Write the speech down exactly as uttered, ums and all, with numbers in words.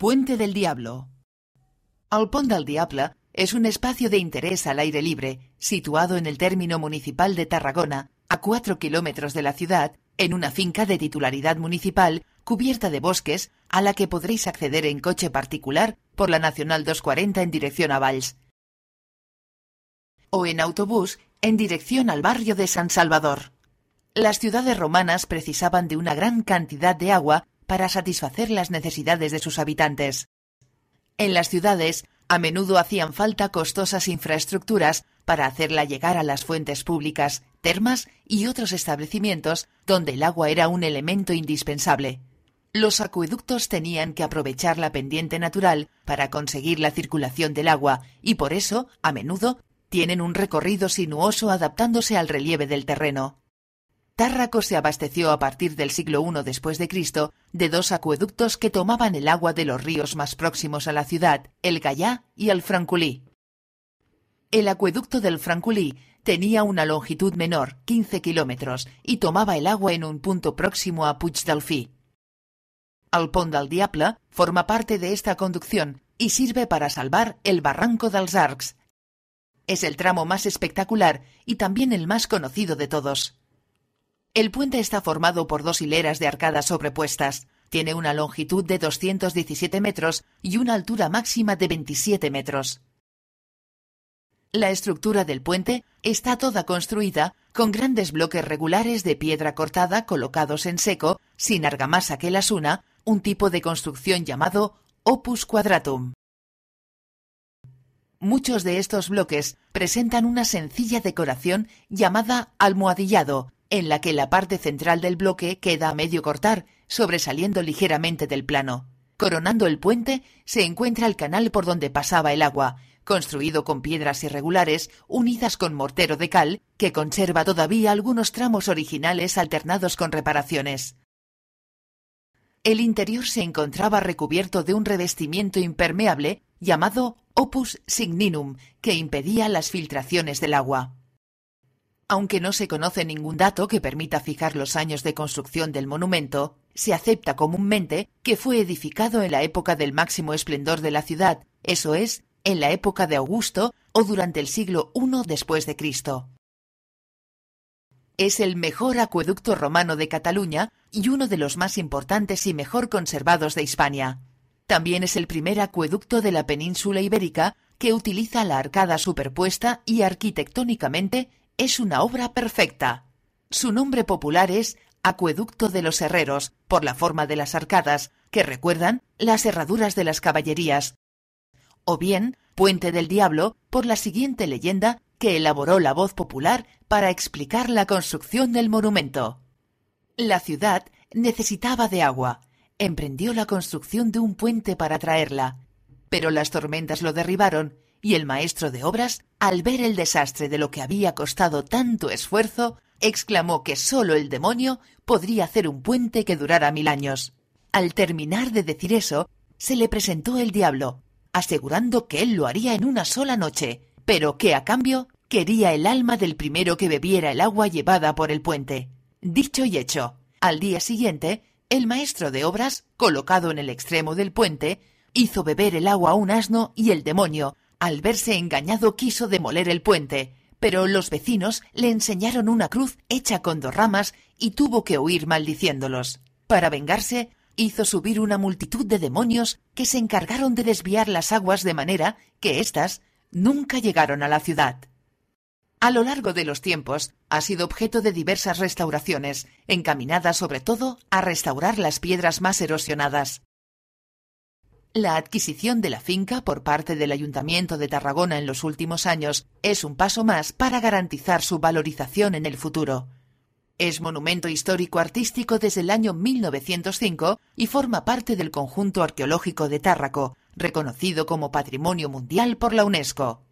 Puente del Diablo. El Pont del Diable es un espacio de interés al aire libre, situado en el término municipal de Tarragona, a cuatro kilómetros de la ciudad, en una finca de titularidad municipal cubierta de bosques, a la que podréis acceder en coche particular por la Nacional doscientos cuarenta en dirección a Valls, o en autobús en dirección al barrio de San Salvador. Las ciudades romanas precisaban de una gran cantidad de agua para satisfacer las necesidades de sus habitantes. En las ciudades, a menudo hacían falta costosas infraestructuras para hacerla llegar a las fuentes públicas, termas y otros establecimientos donde el agua era un elemento indispensable. Los acueductos tenían que aprovechar la pendiente natural para conseguir la circulación del agua y por eso, a menudo, tienen un recorrido sinuoso adaptándose al relieve del terreno. Tárraco se abasteció a partir del siglo primero después de Cristo de dos acueductos que tomaban el agua de los ríos más próximos a la ciudad, el Gaià y el Francolí. El acueducto del Francolí tenía una longitud menor, quince kilómetros, y tomaba el agua en un punto próximo a Puigdelfí. El Pont del Diable forma parte de esta conducción y sirve para salvar el Barranco dels Arcs. Es el tramo más espectacular y también el más conocido de todos. El puente está formado por dos hileras de arcadas sobrepuestas. Tiene una longitud de doscientos diecisiete metros y una altura máxima de veintisiete metros. La estructura del puente está toda construida con grandes bloques regulares de piedra cortada colocados en seco, sin argamasa que las una, un tipo de construcción llamado opus quadratum. Muchos de estos bloques presentan una sencilla decoración llamada almohadillado, en la que la parte central del bloque queda a medio cortar, sobresaliendo ligeramente del plano. Coronando el puente se encuentra el canal por donde pasaba el agua, construido con piedras irregulares unidas con mortero de cal, que conserva todavía algunos tramos originales alternados con reparaciones. El interior se encontraba recubierto de un revestimiento impermeable llamado opus signinum, que impedía las filtraciones del agua. Aunque no se conoce ningún dato que permita fijar los años de construcción del monumento, se acepta comúnmente que fue edificado en la época del máximo esplendor de la ciudad, eso es, en la época de Augusto o durante el siglo primero después de Cristo. Es el mejor acueducto romano de Cataluña y uno de los más importantes y mejor conservados de Hispania. También es el primer acueducto de la península ibérica que utiliza la arcada superpuesta y arquitectónicamente es una obra perfecta. Su nombre popular es Acueducto de los Herreros, por la forma de las arcadas, que recuerdan las herraduras de las caballerías, o bien Puente del Diablo, por la siguiente leyenda que elaboró la voz popular para explicar la construcción del monumento. La ciudad necesitaba de agua. Emprendió la construcción de un puente para traerla, pero las tormentas lo derribaron y el maestro de obras, al ver el desastre de lo que había costado tanto esfuerzo, exclamó que sólo el demonio podría hacer un puente que durara mil años. Al terminar de decir eso, se le presentó el diablo, asegurando que él lo haría en una sola noche, pero que a cambio quería el alma del primero que bebiera el agua llevada por el puente. Dicho y hecho, al día siguiente, el maestro de obras, colocado en el extremo del puente, hizo beber el agua a un asno y el demonio, al verse engañado, quiso demoler el puente, pero los vecinos le enseñaron una cruz hecha con dos ramas y tuvo que huir maldiciéndolos. Para vengarse, hizo subir una multitud de demonios que se encargaron de desviar las aguas de manera que éstas nunca llegaron a la ciudad. A lo largo de los tiempos, ha sido objeto de diversas restauraciones, encaminadas sobre todo a restaurar las piedras más erosionadas. La adquisición de la finca por parte del Ayuntamiento de Tarragona en los últimos años es un paso más para garantizar su valorización en el futuro. Es monumento histórico-artístico desde el año mil novecientos cinco y forma parte del conjunto arqueológico de Tárraco, reconocido como Patrimonio Mundial por la UNESCO.